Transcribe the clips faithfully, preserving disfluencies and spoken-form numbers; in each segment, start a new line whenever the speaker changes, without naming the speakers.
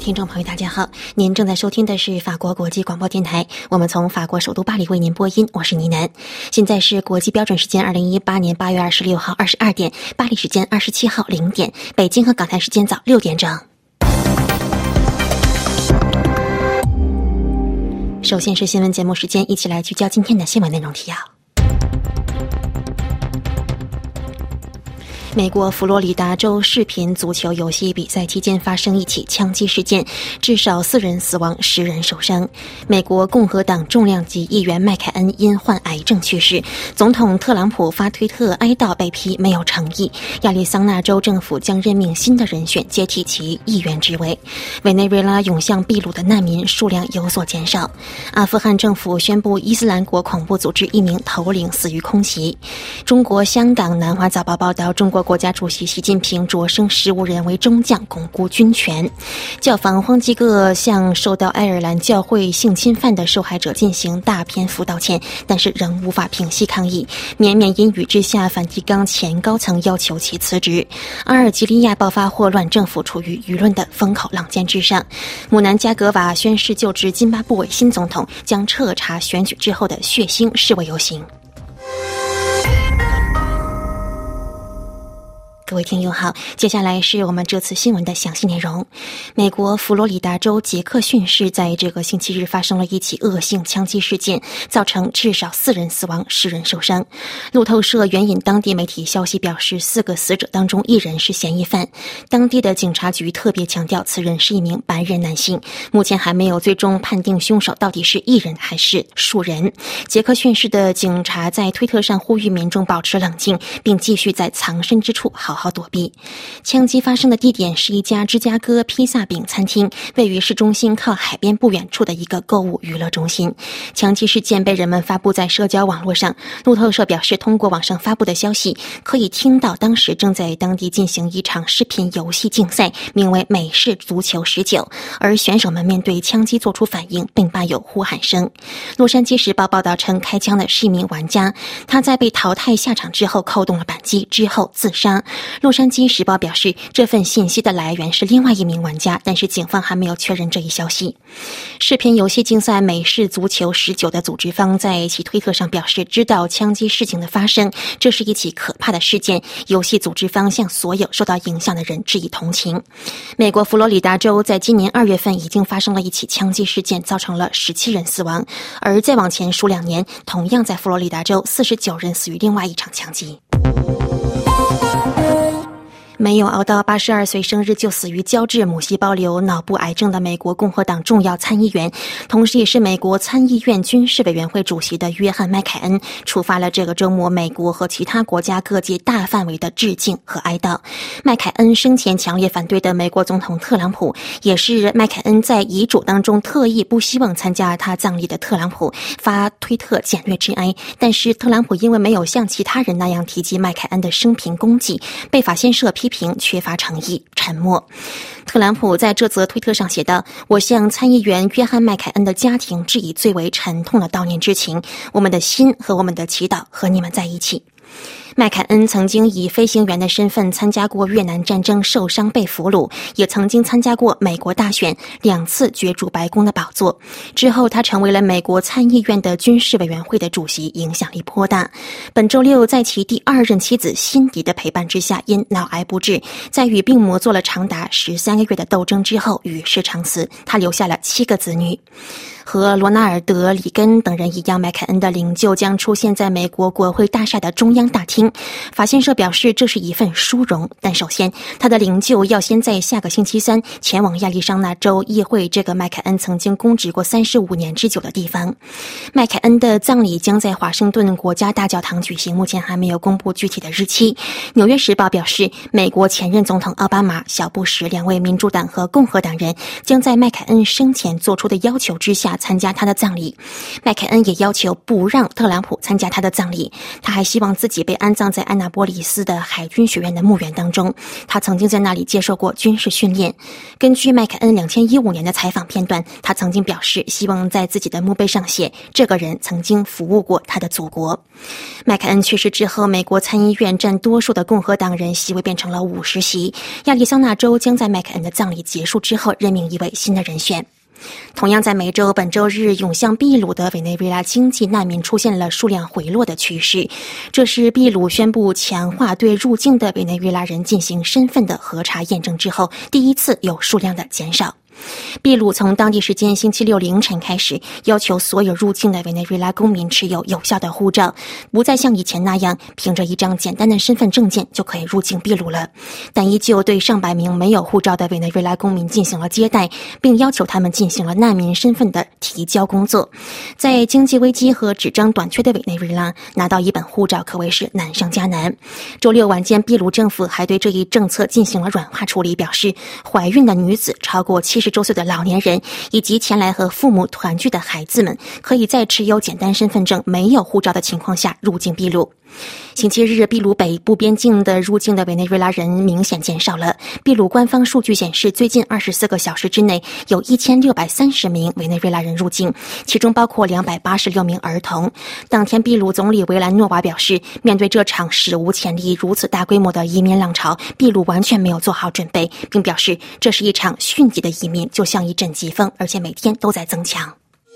听众朋友大家好，您正在收听的是法国国际广播电台，我们从法国首都巴黎为您播音，我是倪楠。现在是国际标准时间二零一八年八月二十六号二十二点，巴黎时间二十七号零点，北京和港台时间早六点整。首先是新闻节目时间，一起来聚焦今天的新闻内容提要。美国佛罗里达州视频足球游戏比赛期间发生一起枪击事件，至少四人死亡，十人受伤。美国共和党重量级议员麦凯恩因患癌症去世，总统特朗普发推特哀悼被批没有诚意。亚利桑那州政府将任命新的人选接替其议员职位。委内瑞拉涌向秘鲁的难民数量有所减少。阿富汗政府宣布伊斯兰国恐怖组织一名头领死于空袭。中国香港南华早报报道，中国国家主席习近平擢升十五人为中将，巩固军权。教皇方济各向受到爱尔兰教会性侵犯的受害者进行大篇幅道歉，但是仍无法平息抗议。绵绵阴雨之下，梵蒂冈前高层要求其辞职。阿尔及利亚爆发霍乱，政府处于舆论的风口浪尖之上。姆南加格瓦宣誓就职津巴布韦新总统，将彻查选举之后的血腥示威游行。各位听友好，接下来是我们这次新闻的详细内容。美国佛罗里达州杰克逊市在这个星期日发生了一起恶性枪击事件，造成至少四人死亡，十人受伤。路透社援引当地媒体消息表示，四个死者当中一人是嫌疑犯。当地的警察局特别强调，此人是一名白人男性，目前还没有最终判定凶手到底是一人还是数人。杰克逊市的警察在推特上呼吁民众保持冷静，并继续在藏身之处好好躲避。枪击发生的地点是一家芝加哥披萨饼餐厅，位于市中心靠海边不远处的一个购物娱乐中心。枪击事件被人们发布在社交网络上。路透社表示，通过网上发布的消息，可以听到当时正在当地进行一场视频游戏竞赛，名为美式足球十九，而选手们面对枪击做出反应，并伴有呼喊声。洛杉矶时报报道称，开枪的是一名玩家，他在被淘汰下场之后扣动了扳机，之后自杀。洛杉矶时报表示，这份信息的来源是另外一名玩家，但是警方还没有确认这一消息。视频游戏竞赛美式足球十九的组织方在其推特上表示，知道枪击事情的发生，这是一起可怕的事件。游戏组织方向所有受到影响的人致以同情。美国佛罗里达州在今年二月份已经发生了一起枪击事件，造成了十七人死亡，而再往前数两年，同样在佛罗里达州四十九人死于另外一场枪击。没有熬到八十二岁生日就死于胶质母细胞瘤脑部癌症的美国共和党重要参议员，同时也是美国参议院军事委员会主席的约翰·麦凯恩，触发了这个周末美国和其他国家各界大范围的致敬和哀悼。麦凯恩生前强烈反对的美国总统特朗普，也是麦凯恩在遗嘱当中特意不希望参加他葬礼的特朗普，发推特简略致哀。但是特朗普因为没有像其他人那样提及麦凯恩的生平功绩，被法新社批评缺乏诚意，沉默。特朗普在这则推特上写道：“我向参议员约翰·麦凯恩的家庭致以最为沉痛的悼念之情，我们的心和我们的祈祷和你们在一起。”麦凯恩曾经以飞行员的身份参加过越南战争，受伤被俘虏，也曾经参加过美国大选，两次角逐白宫的宝座。之后他成为了美国参议院的军事委员会的主席，影响力颇大。本周六在其第二任妻子辛迪的陪伴之下，因脑癌不治，在与病魔做了长达十三个月的斗争之后与世长辞，他留下了七个子女。和罗纳尔德·里根等人一样，麦凯恩的灵柩将出现在美国国会大厦的中央大厅。法新社表示，这是一份殊荣，但首先他的灵柩要先在下个星期三前往亚利桑那州议会，这个麦凯恩曾经公职过三十五年之久的地方。麦凯恩的葬礼将在华盛顿国家大教堂举行，目前还没有公布具体的日期。纽约时报表示，美国前任总统奥巴马、小布什两位民主党和共和党人将在麦凯恩生前做出的要求之下参加他的葬礼。麦凯恩也要求不让特朗普参加他的葬礼，他还希望自己被安安葬在安纳波利斯的海军学院的墓园当中，他曾经在那里接受过军事训练。根据麦凯恩两千一五年的采访片段，他曾经表示希望在自己的墓碑上写这个人曾经服务过他的祖国。麦凯恩去世之后，美国参议院占多数的共和党人席位变成了五十席，亚利桑那州将在麦凯恩的葬礼结束之后任命一位新的人选。同样在美洲，本周日涌向秘鲁的委内瑞拉经济难民出现了数量回落的趋势，这是秘鲁宣布强化对入境的委内瑞拉人进行身份的核查验证之后第一次有数量的减少。秘鲁从当地时间星期六凌晨开始，要求所有入境的委内瑞拉公民持有有效的护照，不再像以前那样凭着一张简单的身份证件就可以入境秘鲁了。但依旧对上百名没有护照的委内瑞拉公民进行了接待，并要求他们进行了难民身份的提交工作。在经济危机和纸张短缺的委内瑞拉，拿到一本护照可谓是难上加难。周六晚间，秘鲁政府还对这一政策进行了软化处理，表示怀孕的女子、超过七十周岁的老年人以及前来和父母团聚的孩子们，可以在持有简单身份证、没有护照的情况下入境秘鲁。星期日，秘鲁北部边境的入境的委内瑞拉人明显减少了。秘鲁官方数据显示，最近二十四个小时之内有一千六百三十名委内瑞拉人入境，其中包括两百八十六名儿童。当天，秘鲁总理维兰诺瓦表示，面对这场史无前例、如此大规模的移民浪潮，秘鲁完全没有做好准备，并表示这是一场迅疾的移民，就像一阵疾风，而且每天都在增强。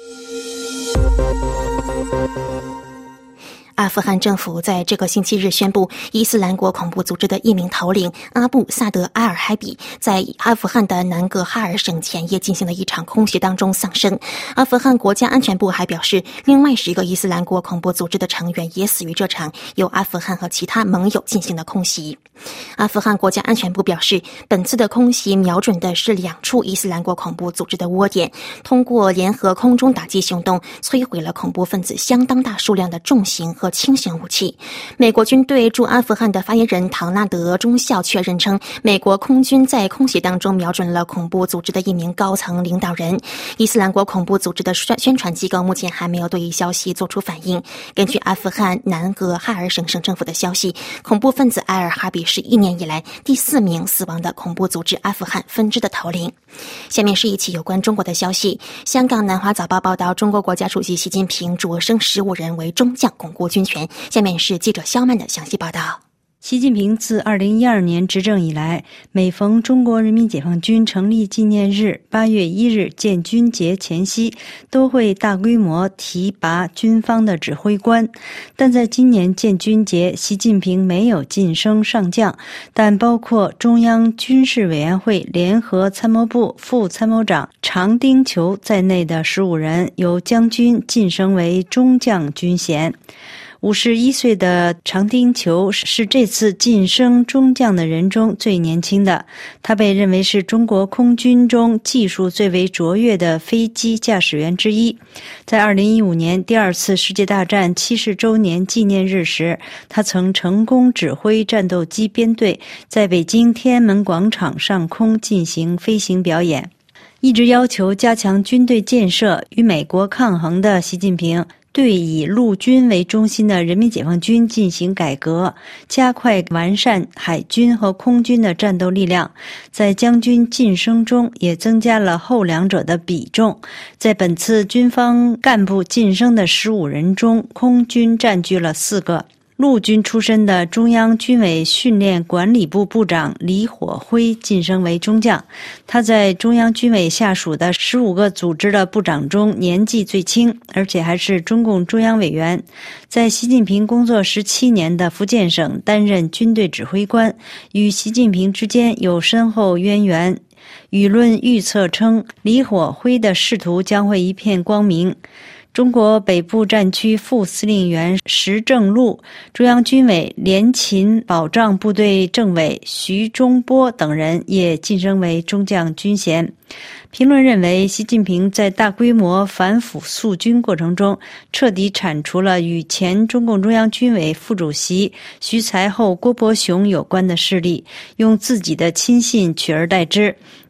阿富汗政府在这个星期日宣布，伊斯兰国恐怖组织的一名头领阿布萨德埃尔海比在阿富汗的南格哈尔省前夜进行的一场空袭当中丧生。阿富汗国家安全部还表示，另外十个伊斯兰国恐怖组织的成员也死于这场由阿富汗和其他盟友进行的空袭。阿富汗国家安全部表示，本次的空袭瞄准的是两处伊斯兰国恐怖组织的窝点，通过联合空中打击行动摧毁了恐怖分子相当大数量的重型和轻型武器。美国军队驻阿富汗的发言人唐纳德中校确认称，美国空军在空袭当中瞄准了恐怖组织的一名高层领导人。伊斯兰国恐怖组织的宣传机构目前还没有对一消息做出反应。根据阿富汗南格哈尔省省政府的消息，恐怖分子埃尔哈比是一年以来第四名死亡的恐怖组织阿富汗分支的头领。下面是一起有关中国的消息。香港南华早报报道，中国国家主席习近平擢升十五人为中将，巩固军权。下面是记者肖曼的详细报道。
习近平自二零一二年执政以来，每逢中国人民解放军成立纪念日八月一日建军节前夕，都会大规模提拔军方的指挥官。但在今年建军节，习近平没有晋升上将，但包括中央军事委员会联合参谋部副参谋长常丁球在内的十五人由将军晋升为中将军衔。五十一岁的常丁球是这次晋升中将的人中最年轻的，他被认为是中国空军中技术最为卓越的飞机驾驶员之一。在二零一五年第二次世界大战七十周年纪念日时，他曾成功指挥战斗机编队在北京天安门广场上空进行飞行表演。一直要求加强军队建设与美国抗衡的习近平，对以陆军为中心的人民解放军进行改革，加快完善海军和空军的战斗力量。在将军晋升中也增加了后两者的比重。在本次军方干部晋升的十五人中，空军占据了四个。陆军出身的中央军委训练管理部部长李火辉晋升为中将，他在中央军委下属的十五个组织的部长中年纪最轻，而且还是中共中央委员。在习近平工作十七年的福建省担任军队指挥官，与习近平之间有深厚渊源。舆论预测称，李火辉的仕途将会一片光明。中国北部战区副司令员石正禄、中央军委联勤保障部队政委徐忠波等人也晋升为中将军衔。评论认为，习近平在大规模反腐肃军过程中，彻底铲除了与前中共中央军委副主席徐才厚、郭伯雄有关的势力，用自己的亲信取而代之。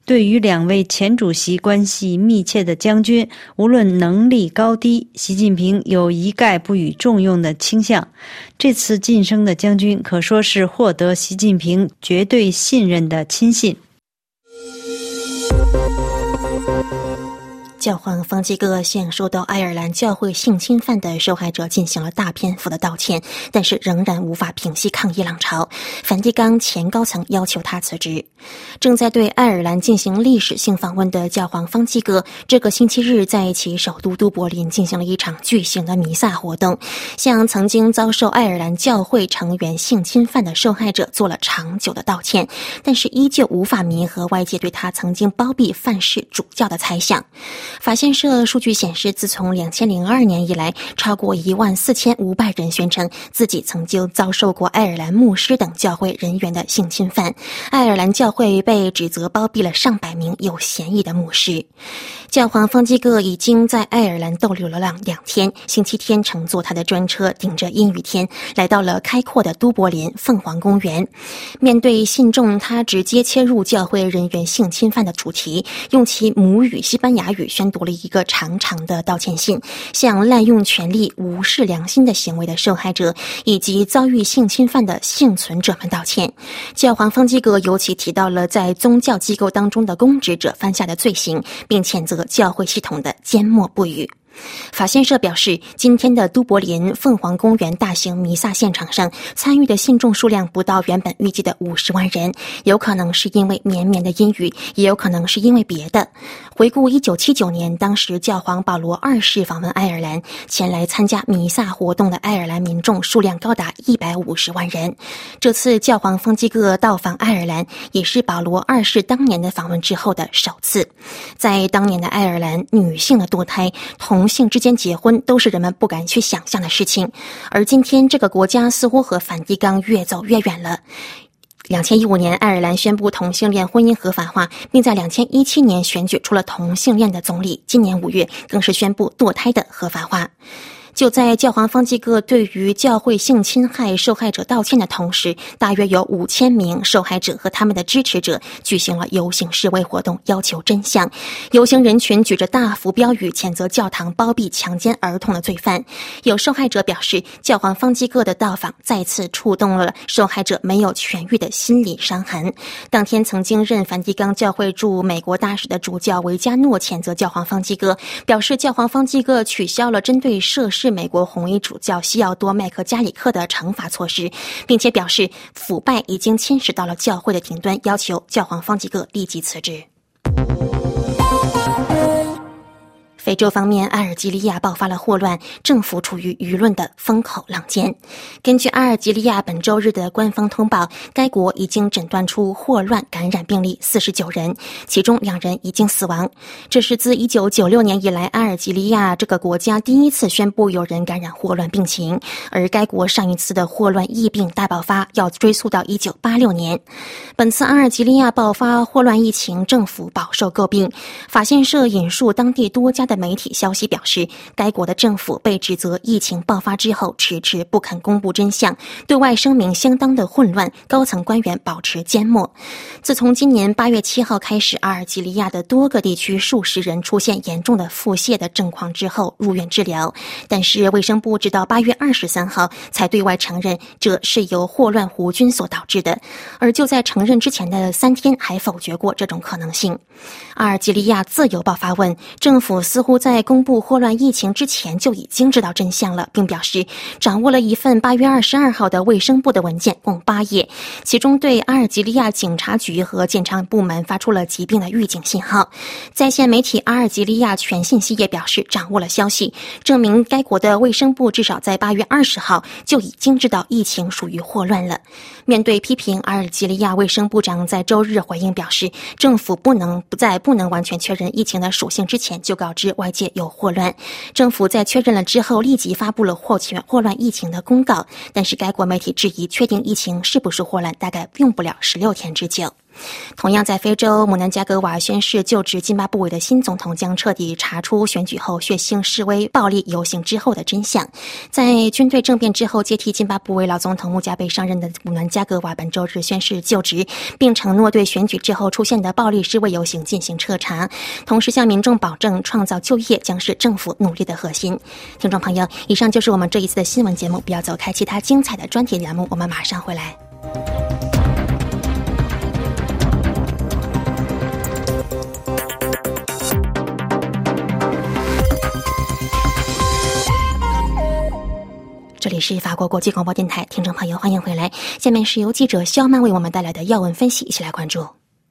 对于两位前主席关系密切的将军，无论能力高低，习近平有一概不予重用的倾向。这次晋升的将军可说是获得习近平绝对信任的亲信。
教皇方济各向受到爱尔兰教会性侵犯的受害者进行了大篇幅的道歉，但是仍然无法平息抗议浪潮。梵蒂冈前高层要求他辞职。正在对爱尔兰进行历史性访问的教皇方济各，这个星期日在其首都都柏林进行了一场巨型的弥撒活动，向曾经遭受爱尔兰教会成员性侵犯的受害者做了长久的道歉，但是依旧无法弥合外界对他曾经包庇范氏主教的猜想。法新社数据显示，自从两千零二年以来，超过一万四千五百人宣称自己曾经遭受过爱尔兰牧师等教会人员的性侵犯。爱尔兰教会被指责包庇了上百名有嫌疑的牧师。教皇方济各已经在爱尔兰逗留了两两天，星期天乘坐他的专车，顶着阴雨天来到了开阔的都柏林凤凰公园。面对信众，他直接切入教会人员性侵犯的主题，用其母语西班牙语宣读了一个长长的道歉信，向滥用权力、无视良心的行为的受害者以及遭遇性侵犯的幸存者们道歉。教皇方济各尤其提到了在宗教机构当中的公职者犯下的罪行，并谴责教会系统的缄默不语。法新社表示，今天的都柏林凤凰公园大型弥撒现场上参与的信众数量不到原本预计的五十万人，有可能是因为绵绵的阴雨，也有可能是因为别的。回顾一九七九年，当时教皇保罗二世访问爱尔兰，前来参加弥撒活动的爱尔兰民众数量高达一百五十万人。这次教皇方济各到访爱尔兰，也是保罗二世当年的访问之后的首次。在当年的爱尔兰，女性的堕胎、同性之间结婚都是人们不敢去想象的事情，而今天这个国家似乎和梵蒂冈越走越远了。二零一五年，爱尔兰宣布同性恋婚姻合法化，并在二零一七年选举出了同性恋的总理。今年五月，更是宣布堕胎的合法化。就在教皇方济各对于教会性侵害受害者道歉的同时，大约有五千名受害者和他们的支持者举行了游行示威活动，要求真相。游行人群举着大幅标语，谴责教堂包庇强奸儿童的罪犯。有受害者表示，教皇方济各的到访再次触动了受害者没有痊愈的心理伤痕。当天曾经任梵蒂冈教会驻美国大使的主教维加诺谴责教皇方济各，表示教皇方济各取消了针对涉事是美国红衣主教西奥多·麦克加里克的惩罚措施，并且表示腐败已经侵蚀到了教会的顶端，要求教皇方济各立即辞职。非洲方面，阿尔及利亚爆发了霍乱，政府处于舆论的风口浪尖。根据阿尔及利亚本周日的官方通报，该国已经诊断出霍乱感染病例四十九人，其中两人已经死亡。这是自一九九六年以来，阿尔及利亚这个国家第一次宣布有人感染霍乱病情，而该国上一次的霍乱疫病大爆发要追溯到一九八六年。本次阿尔及利亚爆发霍乱疫情，政府饱受诟病。法新社引述当地多家的媒体消息表示，该国的政府被指责疫情爆发之后迟迟不肯公布真相，对外声明相当的混乱，高层官员保持缄默。自从今年八月七号开始，阿尔及利亚的多个地区数十人出现严重的腹泻的症况之后入院治疗，但是卫生部直到八月二十三号才对外承认这是由霍乱弧菌所导致的，而就在承认之前的三天还否决过这种可能性。阿尔及利亚自由报发问，政府似乎在公布霍乱疫情之前就已经知道真相了，并表示掌握了一份八月二十二号的卫生部的文件，共八页，其中对阿尔及利亚警察局和检察部门发出了疾病的预警信号。在线媒体阿尔及利亚全信息也表示掌握了消息，证明该国的卫生部至少在八月二十号就已经知道疫情属于霍乱了。面对批评，阿尔及利亚卫生部长在周日回应表示，政府不能不在不能完全确认疫情的属性之前就告知外界有霍乱。政府在确认了之后立即发布了霍霍乱疫情的公告，但是该国媒体质疑确定疫情是不是霍乱大概用不了十六天之久。 同样在非洲，姆南加格瓦宣誓就职津巴布韦的新总统将彻底查出选举后血腥示威暴力游行之后的真相。在军队政变之后接替津巴布韦老总统穆加贝上任的姆南加格瓦本周日宣誓就职，并承诺对选举之后出现的暴力示威游行进行彻查，同时向民众保证创造就业将是政府努力的核心。听众朋友，以上就是我们这一次的新闻节目，不要走开，其他精彩的专题栏目我们马上回来。这里是法国国际广播电台，听众朋友欢迎回来。下面是由记者肖曼为我们带来的要闻分析，一起来关注。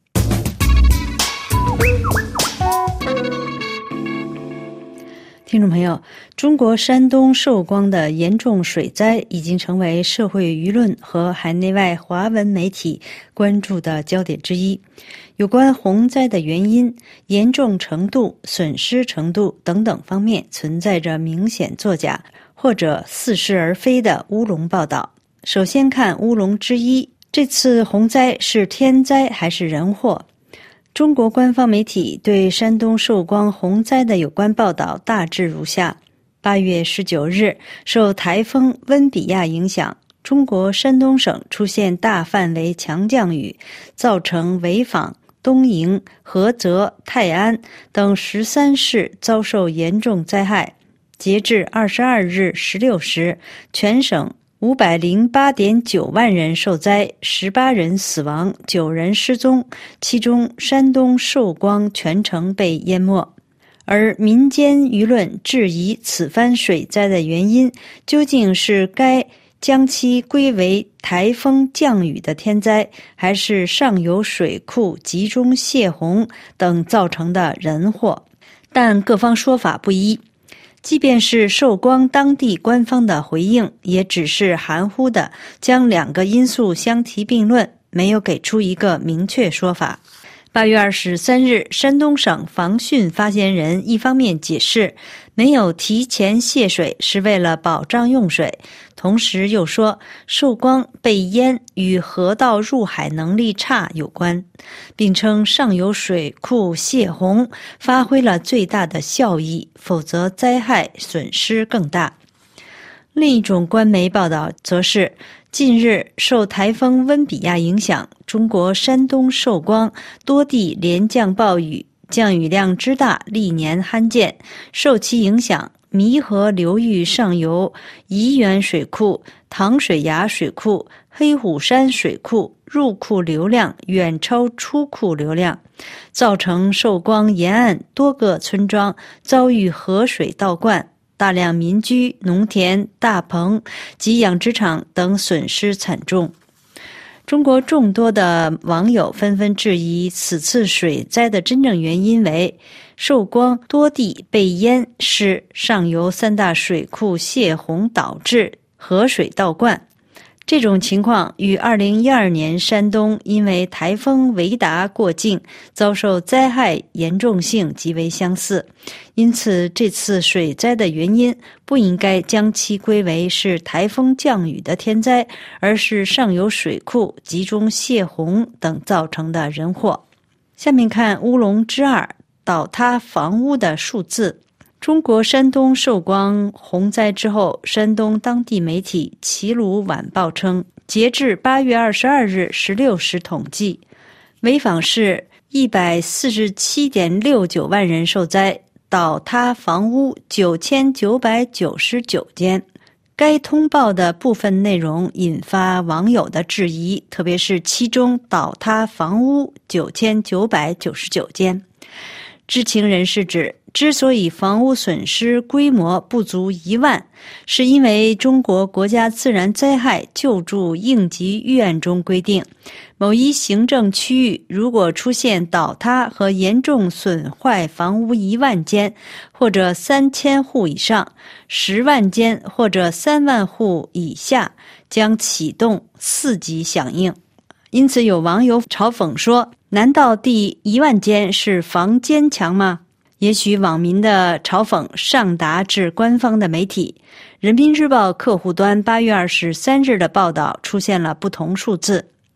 听众朋友，中国山东寿光的严重水灾已经成为社会舆论和海内外华文媒体关注的焦点之一。有关洪灾的原因、严重程度、损失程度等等方面存在着明显作假或者似是而非的乌龙报道。首先看乌龙之一，这次洪灾是天灾还是人祸？中国官方媒体对山东寿光洪灾的有关报道大致如下：八月十九日，受台风温比亚影响，中国山东省出现大范围强降雨，造成潍坊、东营、菏泽、泰安等十三市遭受严重灾害。截至二十二日十六时，全省五百零八点九万人受灾，十八人死亡，九人失踪，其中山东寿光全城被淹没。而民间舆论质疑此番水灾的原因究竟是该将其归为台风降雨的天灾，还是上游水库集中泄洪等造成的人祸，但各方说法不一。即便是寿光当地官方的回应，也只是含糊的将两个因素相提并论，没有给出一个明确说法。八月二十三日，山东省防汛发言人一方面解释没有提前泄水是为了保障用水，同时又说寿光被淹与河道入海能力差有关，并称上游水库泄洪发挥了最大的效益，否则灾害损失更大。另一种官媒报道则是，近日受台风温比亚影响，中国山东寿光多地连降暴雨，降雨量之大历年罕见。受其影响，弥河流域上游沂源水库、糖水崖水库、黑虎山水库入库流量远超出库流量，造成寿光沿岸多个村庄遭遇河水倒灌，大量民居、农田、大棚及养殖场等损失惨重。中国众多的网友纷纷质疑此次水灾的真正原因为寿光多地被淹是上游三大水库泄洪导致河水倒灌。这种情况与二零一二年山东因为台风维达过境遭受灾害严重性极为相似，因此这次水灾的原因不应该将其归为是台风降雨的天灾，而是上游水库集中泄洪等造成的人祸。下面看乌龙之二，倒塌房屋的数字。中国山东寿光洪灾之后，山东当地媒体《齐鲁晚报》称，截至八月二十二日十六时统计，潍坊市一百四十七点六九万人受灾，倒塌房屋九千九百九十九间。该通报的部分内容引发网友的质疑，特别是其中倒塌房屋九千九百九十九间。知情人士指，之所以房屋损失规模不足一万，是因为中国国家自然灾害救助应急预案中规定，某一行政区域如果出现倒塌和严重损坏房屋一万间，或者三千户以上，十万间或者三万户以下，将启动四级响应。因此有网友嘲讽说，难道第一万间是房间墙吗？也许网民的嘲讽上达至官方的媒体。人民日报客户端八月二十三日的报道出现了不同数字。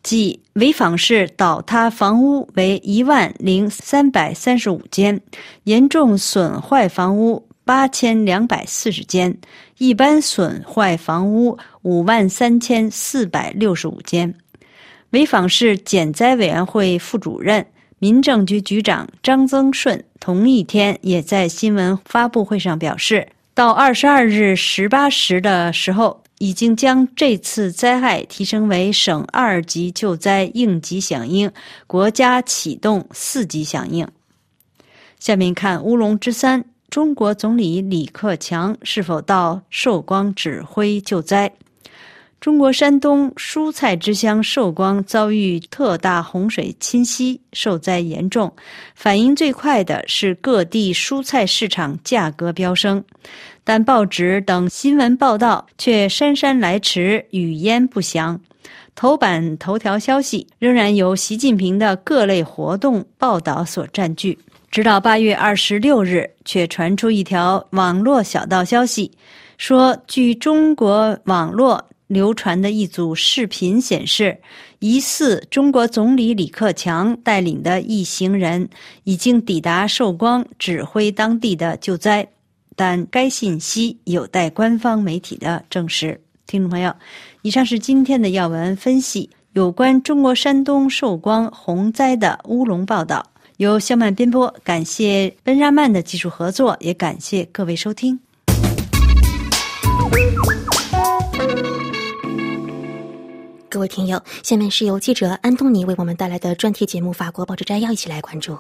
即潍坊市倒塌房屋为一万零三百三十五间，严重损坏房屋八千两百四十间，一般损坏房屋五万三千四百六十五间。潍坊市减灾委员会副主任、民政局局长张增顺同一天也在新闻发布会上表示，到二十二日十八时的时候，已经将这次灾害提升为省二级救灾应急响应，国家启动四级响应。下面看乌龙之三，中国总理李克强是否到寿光指挥救灾？中国山东蔬菜之乡寿光遭遇特大洪水侵袭，受灾严重。反应最快的是各地蔬菜市场价格飙升，但报纸等新闻报道却姗姗来迟，语焉不详。头版头条消息仍然由习近平的各类活动报道所占据。直到八月二十六日，却传出一条网络小道消息，说据中国网络流传的一组视频显示，疑似中国总理李克强带领的一行人已经抵达寿光指挥当地的救灾，但该信息有待官方媒体的证实。听众朋友，以上是今天的要闻分析，有关中国山东寿光洪灾的乌龙报道，由肖曼编播，感谢温拉曼的技术合作，也感谢各位收听。
各位听友，下面是由记者安东尼为我们带来的专题节目《法国报纸摘要》，一起来关注。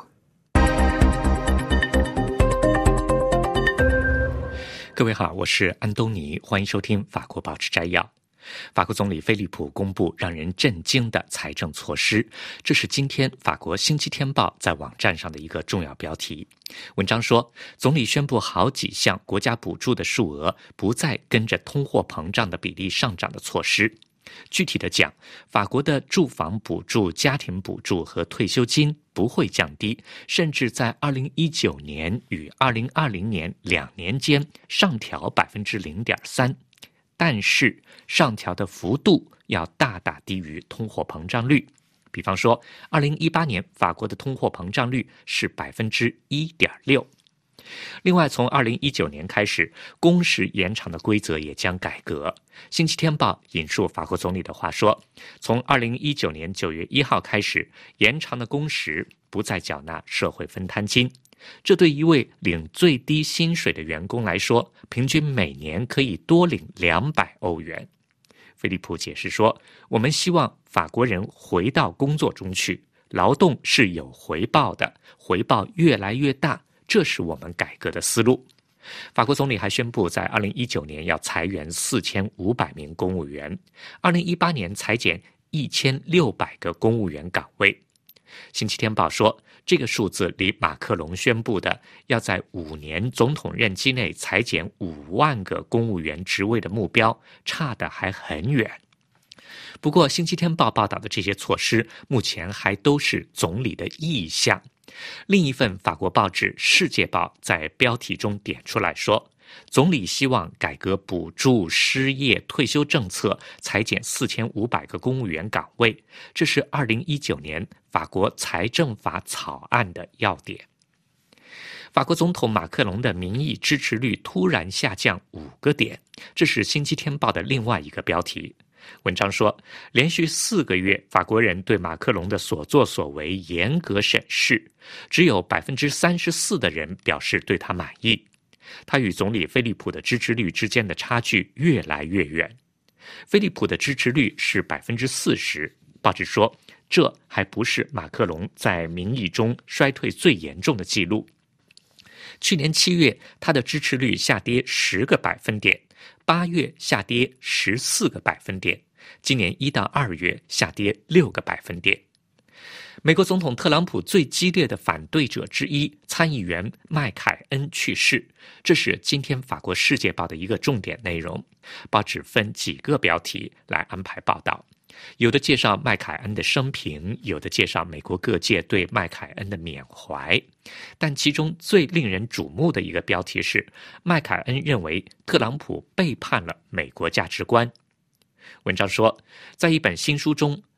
各位好，我是安东尼，欢迎收听《法国报纸摘要》。法国总理菲利普公布让人震惊的财政措施，这是今天法国《星期天报》在网站上的一个重要标题。文章说，总理宣布好几项国家补助的数额不再跟着通货膨胀的比例上涨的措施。具体的讲，法国的住房补助、家庭补助和退休金不会降低，甚至在二零一九年与二零二零年两年间上调 百分之零点三， 但是上调的幅度要大大低于通货膨胀率。比方说二零一八年法国的通货膨胀率是 百分之一点六。另外，从二零一九年开始，工时延长的规则也将改革。星期天报引述法国总理的话说，从二零一九年九月一号开始，延长的工时不再缴纳社会分摊金。这对一位领最低薪水的员工来说，平均每年可以多领两百欧元。菲利普解释说，我们希望法国人回到工作中去，劳动是有回报的，回报越来越大，这是我们改革的思路。法国总理还宣布，在二零一九年要裁员四千五百名公务员，二零一八年裁减一千六百个公务员岗位。星期天报说，这个数字离马克龙宣布的要在五年总统任期内裁减五万个公务员职位的目标差得还很远。不过，星期天报报道的这些措施目前还都是总理的意向。另一份法国报纸《世界报》在标题中点出来说，总理希望改革补助、失业、退休政策，裁减四千五百个公务员岗位，这是二零一九年法国财政法草案的要点。法国总统马克龙的民意支持率突然下降五个点，这是《星期天报》的另外一个标题。文章说，连续四个月，法国人对马克龙的所作所为严格审视，只有 百分之三十四 的人表示对他满意。他与总理菲利普的支持率之间的差距越来越远。菲利普的支持率是 百分之四十， 报纸说，这还不是马克龙在民意中衰退最严重的记录。去年七月，他的支持率下跌十个百分点，八月下跌十四个百分点，今年一到二月下跌六个百分点。美国总统特朗普最激烈的反对者之一，参议员麦凯恩去世，这是今天法国《世界报》的一个重点内容。报纸分几个标题来安排报道，有的介绍麦凯恩的生平，有的介绍美国各界对麦凯恩的缅怀。但其中最令人瞩目的一个标题是，麦凯恩认为特朗普背叛了美国价值观。文章说，在一本新书中，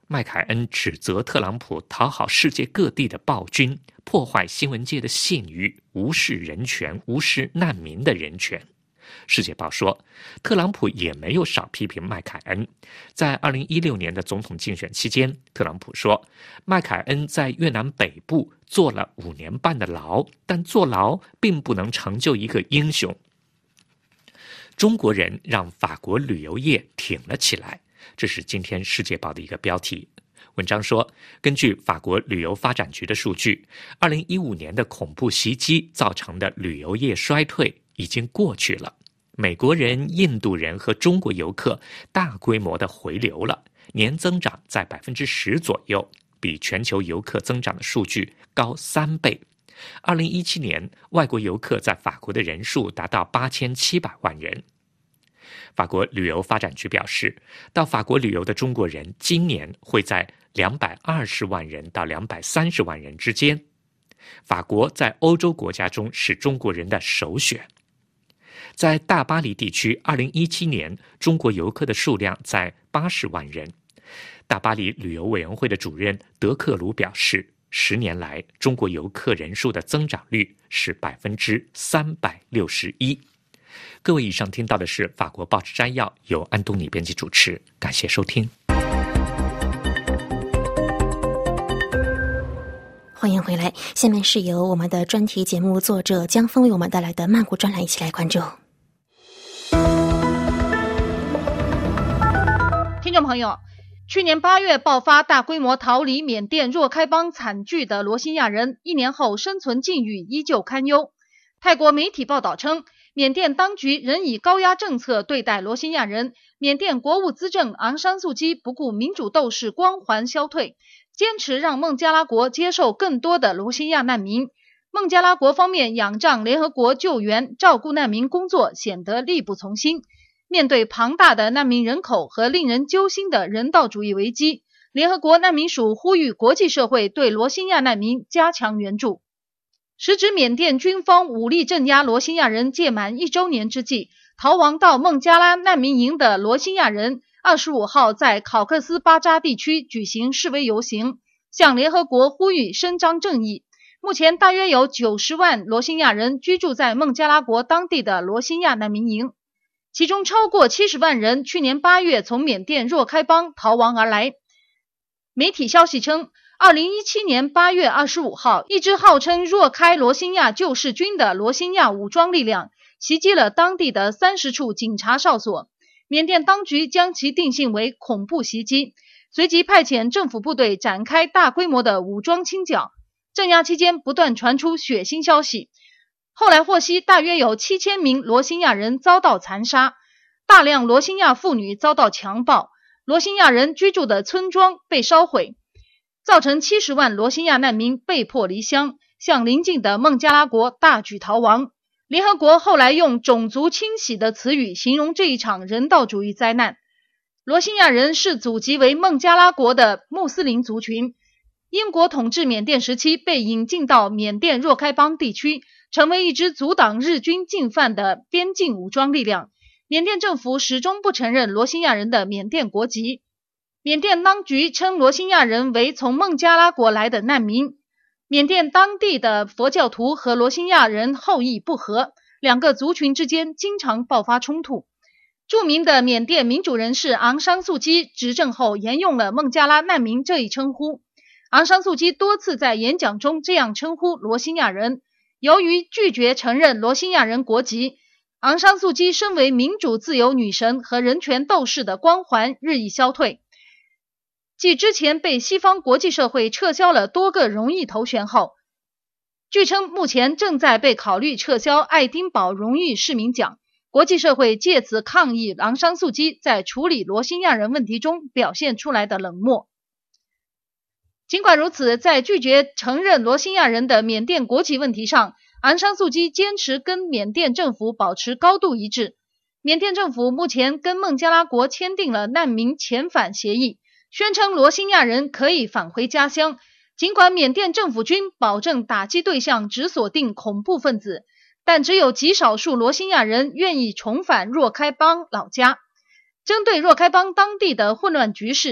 麦凯恩指责特朗普讨好世界各地的暴君，破坏新闻界的信誉，无视人权，无视难民的人权。世界报说，特朗普也没有少批评麦凯恩。在二零一六年的总统竞选期间，特朗普说，麦凯恩在越南北部坐了五年半的牢，但坐牢并不能成就一个英雄。中国人让法国旅游业挺了起来，这是今天世界报的一个标题。文章说，根据法国旅游发展局的数据，二零一五年的恐怖袭击造成的旅游业衰退已经过去了。美国人、印度人和中国游客大规模的回流了，年增长在百分之十左右，比全球游客增长的数据高三倍。二零一七年，外国游客在法国的人数达到八千七百万人。法国旅游发展局表示，到法国旅游的中国人今年会在两百二十万人到两百三十万人之间。法国在欧洲国家中是中国人的首选。在大巴黎地区，二零一七年中国游客的数量在八十万人。大巴黎旅游委员会的主任德克鲁表示，十年来中国游客人数的增长率是百分之三百六十一。各位，以上听到的是法国报纸摘要，由安东尼编辑主持，感谢收听。
欢迎回来，下面是由我们的专题节目作者江峰为我们带来的曼谷专栏，一起来关注。
听众朋友，去年八月爆发大规模逃离缅甸若开邦惨剧的罗兴亚人，一年后生存境遇依旧堪忧。泰国媒体报道称，缅甸当局仍以高压政策对待罗兴亚人，缅甸国务资政昂山素姬不顾民主斗士光环消退，坚持让孟加拉国接受更多的罗兴亚难民。孟加拉国方面仰仗联合国救援照顾难民工作显得力不从心。面对庞大的难民人口和令人揪心的人道主义危机，联合国难民署呼吁国际社会对罗兴亚难民加强援助。时值缅甸军方武力镇压罗兴亚人届满一周年之际，逃亡到孟加拉难民营的罗兴亚人二十五号在考克斯巴扎地区举行示威游行，向联合国呼吁伸张正义。目前大约有九十万罗兴亚人居住在孟加拉国当地的罗兴亚难民营，其中超过七十万人去年八月从缅甸若开邦逃亡而来。媒体消息称，二零一七年八月二十五号，一支号称若开罗兴亚救世军的罗兴亚武装力量袭击了当地的三十处警察哨所，缅甸当局将其定性为恐怖袭击，随即派遣政府部队展开大规模的武装清剿。镇压期间不断传出血腥消息，后来获悉大约有七千名罗兴亚人遭到残杀，大量罗兴亚妇女遭到强暴，罗兴亚人居住的村庄被烧毁，造成七十万罗兴亚难民被迫离乡，向邻近的孟加拉国大举逃亡。联合国后来用种族清洗的词语形容这一场人道主义灾难。罗兴亚人是祖籍为孟加拉国的穆斯林族群，英国统治缅甸时期被引进到缅甸若开邦地区，成为一支阻挡日军进犯的边境武装力量。缅甸政府始终不承认罗兴亚人的缅甸国籍。缅甸当局称罗兴亚人为从孟加拉国来的难民。缅甸当地的佛教徒和罗兴亚人后裔不和，两个族群之间经常爆发冲突。著名的缅甸民主人士昂山素姬执政后沿用了孟加拉难民这一称呼。昂山素姬多次在演讲中这样称呼罗兴亚人。由于拒绝承认罗兴亚人国籍，昂山素姬身为民主自由女神和人权斗士的光环日益消退。继之前被西方国际社会撤销了多个荣誉头衔后，据称目前正在被考虑撤销爱丁堡荣誉市民奖。国际社会借此抗议昂山素姬在处理罗兴亚人问题中表现出来的冷漠。尽管如此，在拒绝承认罗兴亚人的缅甸国籍问题上，昂山素姬坚持跟缅甸政府保持高度一致。缅甸政府目前跟孟加拉国签订了难民遣返协议，宣称罗兴亚人可以返回家乡。尽管缅甸政府军保证打击对象只锁定恐怖分子，但只有极少数罗兴亚人愿意重返若开邦老家。针对若开邦当地的混乱局势，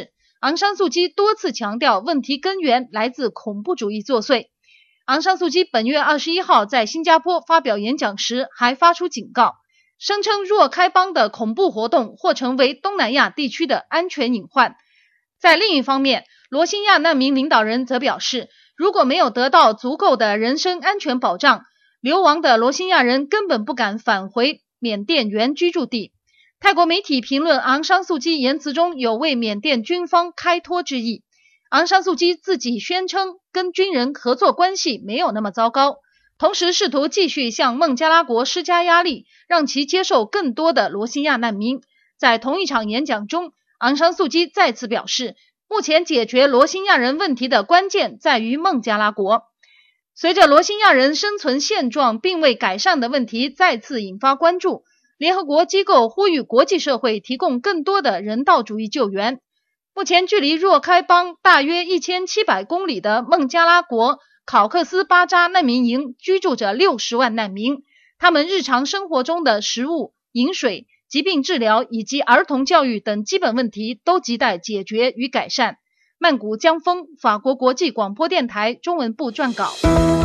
昂山素姬多次强调问题根源来自恐怖主义作祟。昂山素姬本月二十一号在新加坡发表演讲时还发出警告，声称若开邦的恐怖活动或成为东南亚地区的安全隐患。在另一方面，罗兴亚难民领导人则表示，如果没有得到足够的人身安全保障，流亡的罗兴亚人根本不敢返回缅甸原居住地。泰国媒体评论昂山素姬言辞中有为缅甸军方开脱之意。昂山素姬自己宣称跟军人合作关系没有那么糟糕，同时试图继续向孟加拉国施加压力，让其接受更多的罗兴亚难民。在同一场演讲中，昂山素姬再次表示，目前解决罗兴亚人问题的关键在于孟加拉国。随着罗兴亚人生存现状并未改善的问题再次引发关注，联合国机构呼吁国际社会提供更多的人道主义救援。目前距离若开邦大约一千七百公里的孟加拉国考克斯巴扎难民营居住着六十万难民，他们日常生活中的食物、饮水、疾病治疗以及儿童教育等基本问题都亟待解决与改善。曼谷江峰，法国国际广播电台中文部撰稿。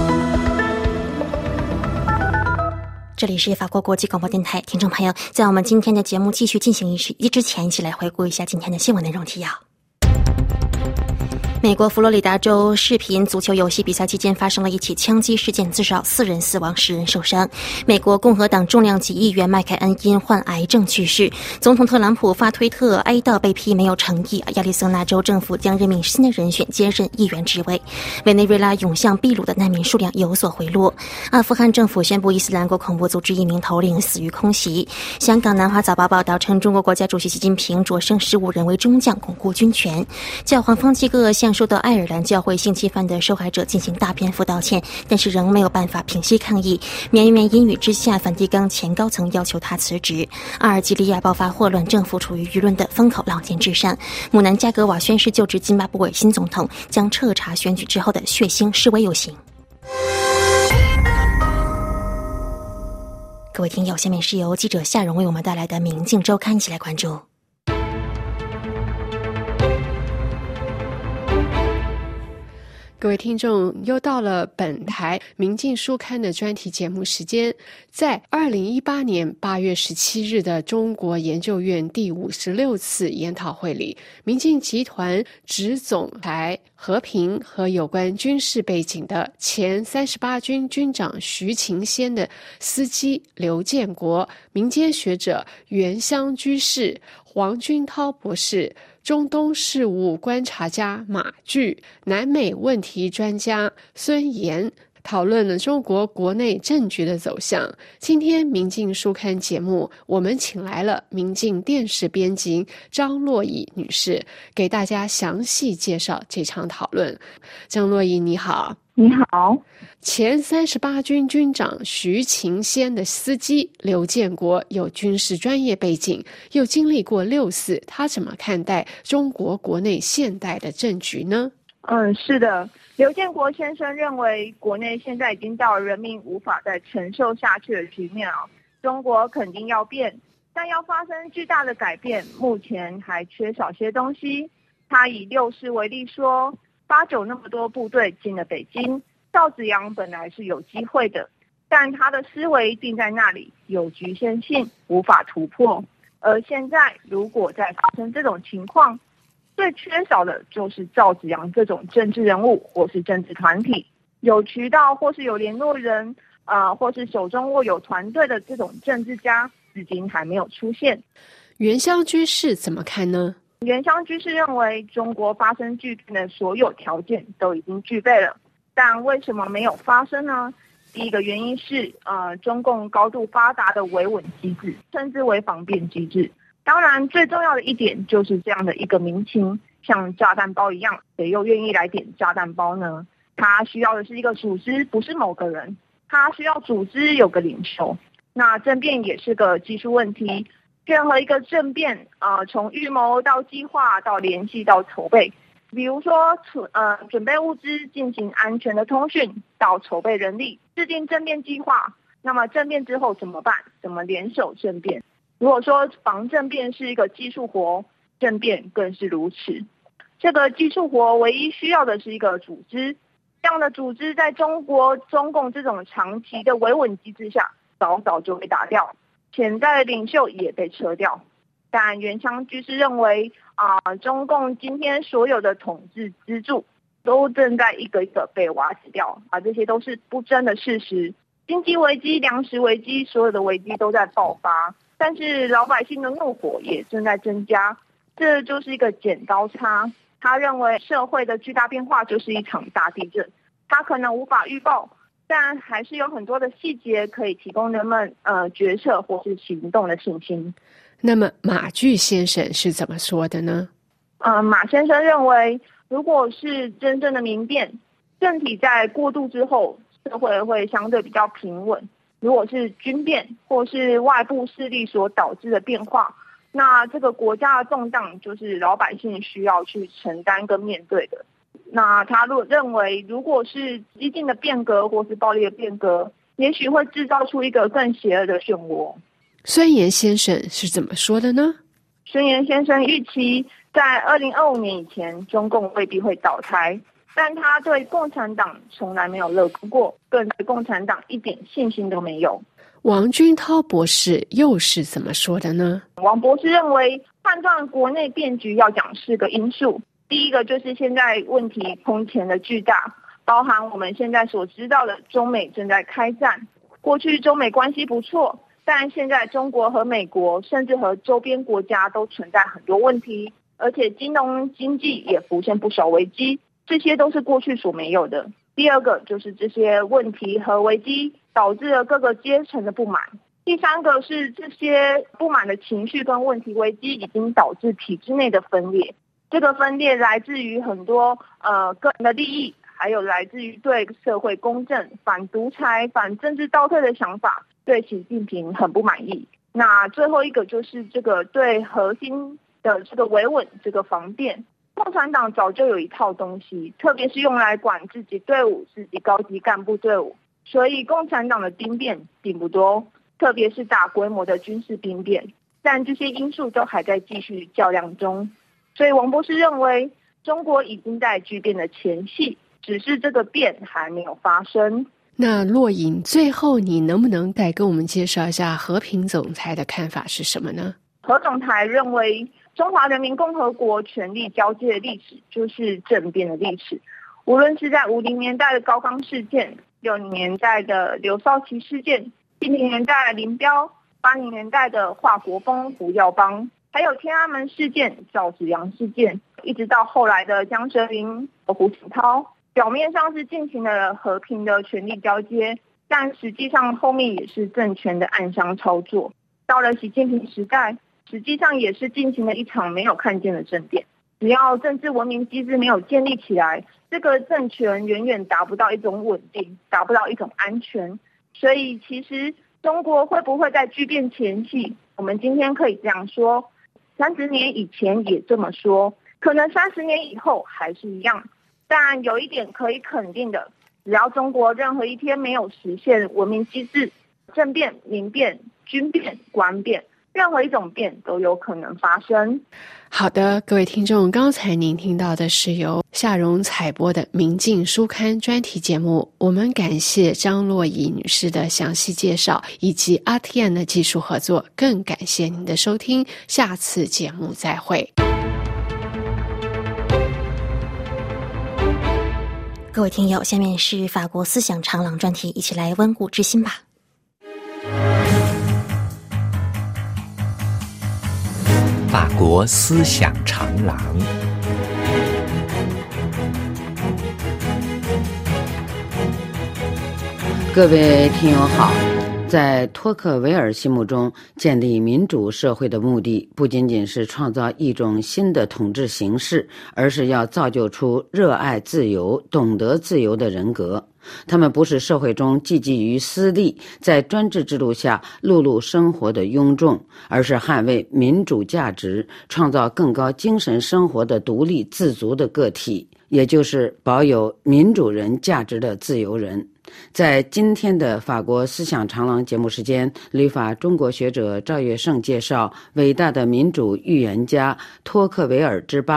这里是法国国际广播电台，听众朋友，在我们今天的节目继续进行一之前，一起来回顾一下今天的新闻内容提要。美国佛罗里达州视频足球游戏比赛期间发生了一起枪击事件，至少四人死亡，十人受伤。美国共和党重量级议员麦凯恩因患癌症去世。总统特朗普发推特哀悼被批没有诚意。亚利桑那州政府将任命新的人选接任议员职位。委内瑞拉涌向秘鲁的难民数量有所回落。阿富汗政府宣布伊斯兰国恐怖组织一名头领死于空袭。香港南华早报报道称，中国国家主席习近平擢升十五人为中将，巩固军权。教皇方济各向受到爱尔兰教会性侵犯的受害者进行大篇幅道歉，但是仍没有办法平息抗议。绵绵阴雨之下，梵蒂冈前高层要求他辞职。阿尔及利亚爆发霍乱，政府处于舆论的风口浪尖之上。姆南加格瓦宣誓就职津巴布韦新总统，将彻查选举之后的血腥示威游行。各位听友，下面是由记者夏荣为我们带来的《明镜周刊》，一起来关注。
各位听众，又到了本台明镜书刊的专题节目时间。在二零一八年八月十七日的中国研究院第五十六次研讨会里，明镜集团执总裁和平和有关军事背景的前三十八军军长徐勤先的司机刘建国、民间学者原乡居士黄君涛博士、中东事务观察家马巨、南美问题专家孙岩讨论了中国国内政局的走向。今天明镜书刊节目，我们请来了明镜电视编辑张洛乙女士，给大家详细介绍这场讨论。张洛乙，你好。
你好。
前三十八军军长徐勤先的司机刘建国有军事专业背景，又经历过六四，他怎么看待中国国内现代的政局呢？
嗯，是的，刘建国先生认为，国内现在已经到了人民无法再承受下去的局面啊，中国肯定要变，但要发生巨大的改变，目前还缺少些东西。他以六四为例说，八九那么多部队进了北京，赵紫阳本来是有机会的，但他的思维定在那里，有局限性，无法突破。而现在如果再发生这种情况，最缺少的就是赵紫阳这种政治人物或是政治团体，有渠道或是有联络人，呃，或是手中握有团队的这种政治家，至今还没有出现。
原乡居士怎么看呢？
原乡居士认为，中国发生巨变的所有条件都已经具备了，但为什么没有发生呢？第一个原因是，呃，中共高度发达的维稳机制，称之为防变机制。当然，最重要的一点就是这样的一个民情，像炸弹包一样，谁又愿意来点炸弹包呢？他需要的是一个组织，不是某个人。他需要组织有个领袖。那政变也是个技术问题。任何一个政变，呃，从预谋到计划到联系到筹备，比如说，呃，准备物资进行安全的通讯，到筹备人力，制定政变计划。那么政变之后怎么办？怎么联手政变？如果说防政变是一个技术活，政变更是如此。 这个技术活唯一需要的是一个组织，这样的组织在中国中共这种长期的维稳机制下，早早就被打掉，潜在的领袖也被撤掉。但原昌居士认为啊、呃，中共今天所有的统治支柱都正在一个一个被瓦解掉啊，这些都是不争的事实。经济危机、粮食危机，所有的危机都在爆发，但是老百姓的怒火也正在增加，这就是一个剪刀差。他认为社会的巨大变化就是一场大地震，他可能无法预报，但还是有很多的细节可以提供人们呃决策或是行动的信心。
那么马具先生是怎么说的呢？
呃，马先生认为，如果是真正的民变，政体在过渡之后，社会会相对比较平稳。如果是军变或是外部势力所导致的变化，那这个国家的动荡就是老百姓需要去承担跟面对的。那他如果认为，如果是激进的变革或是暴力的变革，也许会制造出一个更邪恶的漩涡。
孙岩先生是怎么说的呢？
孙岩先生预期在二零二五年以前，中共未必会倒台，但他对共产党从来没有乐观过，更对共产党一点信心都没有。
王军涛博士又是怎么说的呢？
王博士认为，判断国内变局要讲四个因素。第一个就是现在问题空前的巨大，包含我们现在所知道的中美正在开战。过去中美关系不错，但现在中国和美国甚至和周边国家都存在很多问题，而且金融经济也浮现不少危机，这些都是过去所没有的。第二个就是这些问题和危机导致了各个阶层的不满。第三个是这些不满的情绪跟问题危机已经导致体制内的分裂，这个分裂来自于很多呃个人的利益，还有来自于对社会公正、反独裁、反政治倒退的想法，对习近平很不满意。那最后一个就是这个对核心的这个维稳这个防变，共产党早就有一套东西，特别是用来管自己队伍、自己高级干部队伍，所以共产党的兵变并不多，特别是大规模的军事兵变，但这些因素都还在继续较量中。所以王博士认为，中国已经在巨变的前夕，只是这个变还没有发生。
那骆颖，最后你能不能再跟我们介绍一下和平总裁的看法是什么呢？
何总裁认为，中华人民共和国权力交接的历史就是政变的历史，无论是在五零年代的高岗事件、六零年代的刘少奇事件、七零年代的林彪、八零年代的华国锋、胡耀邦，还有天安门事件、赵紫阳事件，一直到后来的江泽民、胡锦涛，表面上是进行了和平的权力交接，但实际上后面也是政权的暗箱操作。到了习近平时代，实际上也是进行了一场没有看见的政变。只要政治文明机制没有建立起来，这个政权远远达不到一种稳定，达不到一种安全。所以其实中国会不会在巨变前夕，我们今天可以这样说，三十年以前也这么说，可能三十年以后还是一样。但有一点可以肯定的，只要中国任何一天没有实现文明机制，政变、民变、军变、官变，任何一种变都有可能发生。
好的，各位听众，刚才您听到的是由夏蓉采播的《明镜书刊》专题节目。我们感谢张洛仪女士的详细介绍，以及阿提安的技术合作，更感谢您的收听。下次节目再会。
各位听友，下面是法国思想长廊专题，一起来温故知新吧。
法国思想长廊，
各位听友好。在托克维尔心目中，建立民主社会的目的不仅仅是创造一种新的统治形式，而是要造就出热爱自由、懂得自由的人格。他们不是社会中寄寄于私利，在专制制度下碌碌生活的庸众，而是捍卫民主价值、创造更高精神生活的独立自足的个体，也就是保有民主人价值的自由人。在今天的法国思想长廊节目时间，旅法中国学者赵月胜介绍伟大的民主预言家托克维尔之八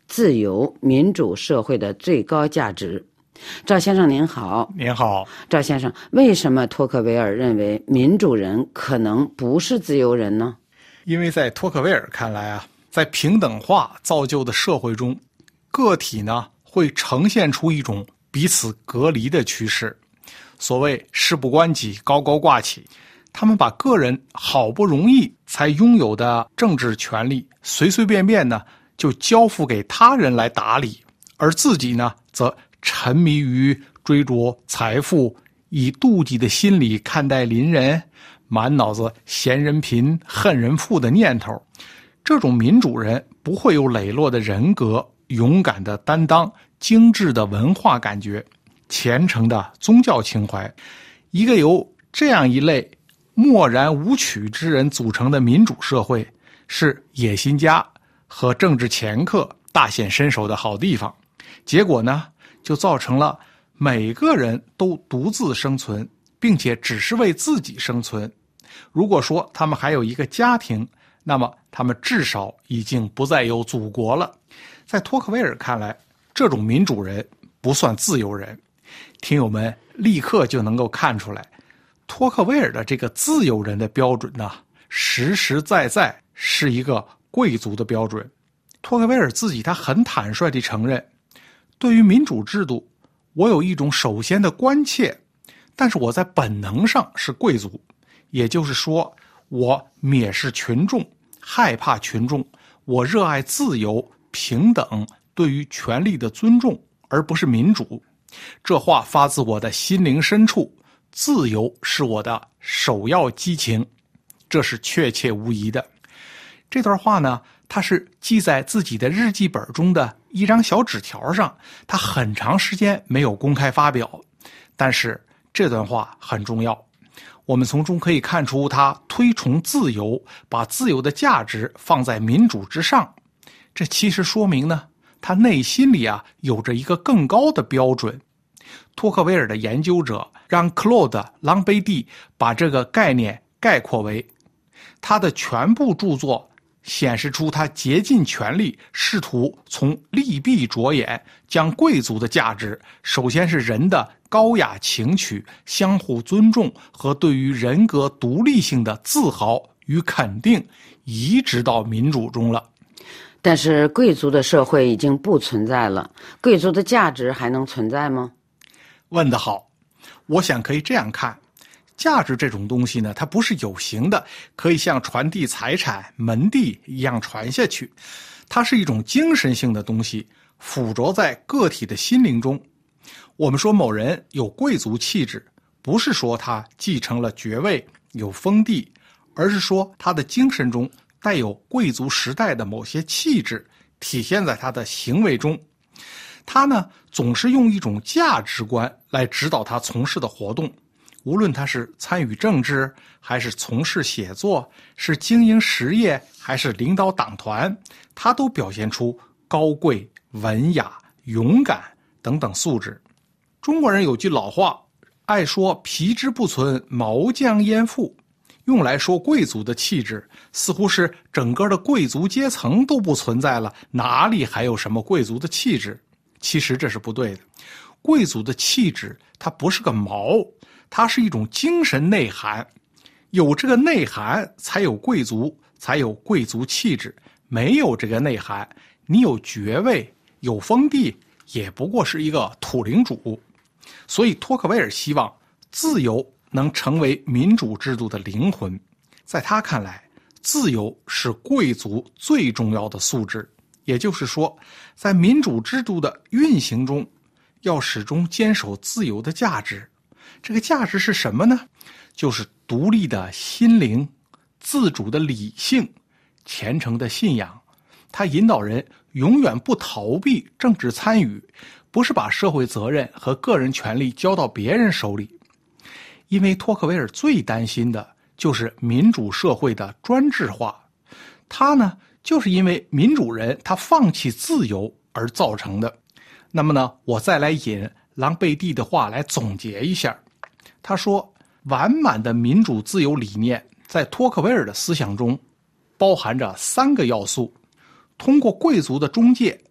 自由民主社会的最高价值。赵先生您好。
您好。
赵先生，为什么托克维尔认为民主人可能不是自由人呢？
因为在托克维尔看来啊，在平等化造就的社会中，个体呢会呈现出一种彼此隔离的趋势。所谓事不关己，高高挂起，他们把个人好不容易才拥有的政治权利随随便便呢就交付给他人来打理，而自己呢则沉迷于追逐财富，以妒忌的心理看待邻人，满脑子嫌人贫恨人富的念头。这种民主人不会有磊落的人格，勇敢的担当，精致的文化感觉，虔诚的宗教情怀。一个由这样一类漠然无取之人组成的民主社会，是野心家和政治掮客大显身手的好地方。结果呢，就造成了每个人都独自生存，并且只是为自己生存。如果说他们还有一个家庭，那么他们至少已经不再有祖国了。在托克维尔看来，这种民主人不算自由人。听友们立刻就能够看出来，托克维尔的这个自由人的标准呢，实实在在是一个贵族的标准。托克维尔自己他很坦率地承认，对于民主制度，我有一种首先的关切，但是我在本能上是贵族，也就是说，我蔑视群众，害怕群众，我热爱自由、平等，对于权利的尊重，而不是民主。这话发自我的心灵深处，自由是我的首要激情，这是确切无疑的。这段话呢，他是记在自己的日记本中的一张小纸条上，他很长时间没有公开发表，但是这段话很重要。我们从中可以看出他推崇自由，把自由的价值放在民主之上。这其实说明呢，他内心里啊有着一个更高的标准。托克维尔的研究者让克洛德·朗贝蒂把这个概念概括为，他的全部著作显示出他竭尽全力，试图从利弊着眼，将贵族的价值，首先是人的高雅情趣、相互尊重和对于人格独立性的自豪与肯定，移植到民主中了。
但是贵族的社会已经不存在了，贵族的价值还能存在吗？
问得好，我想可以这样看，价值这种东西呢，它不是有形的，可以像传递财产、门第一样传下去，它是一种精神性的东西，附着在个体的心灵中。我们说某人有贵族气质，不是说他继承了爵位、有封地，而是说他的精神中带有贵族时代的某些气质，体现在他的行为中。他呢，总是用一种价值观来指导他从事的活动，无论他是参与政治，还是从事写作，是经营实业，还是领导党团，他都表现出高贵、文雅、勇敢等等素质。中国人有句老话，爱说皮之不存，毛将焉附，用来说贵族的气质，似乎是整个的贵族阶层都不存在了，哪里还有什么贵族的气质？其实这是不对的。贵族的气质它不是个毛，它是一种精神内涵，有这个内涵才有贵族，才有贵族气质。没有这个内涵，你有爵位有封地，也不过是一个土领主。所以托克维尔希望自由能成为民主制度的灵魂。在他看来，自由是贵族最重要的素质，也就是说，在民主制度的运行中，要始终坚守自由的价值。这个价值是什么呢？就是独立的心灵、自主的理性、虔诚的信仰。它引导人永远不逃避政治参与，不是把社会责任和个人权利交到别人手里。因为托克维尔最担心的就是民主社会的专制化，他呢，就是因为民主人他放弃自由而造成的。那么呢，我再来引朗贝蒂的话来总结一下。他说，完满的民主自由理念在托克维尔的思想中包含着三个要素：通过贵族的中介，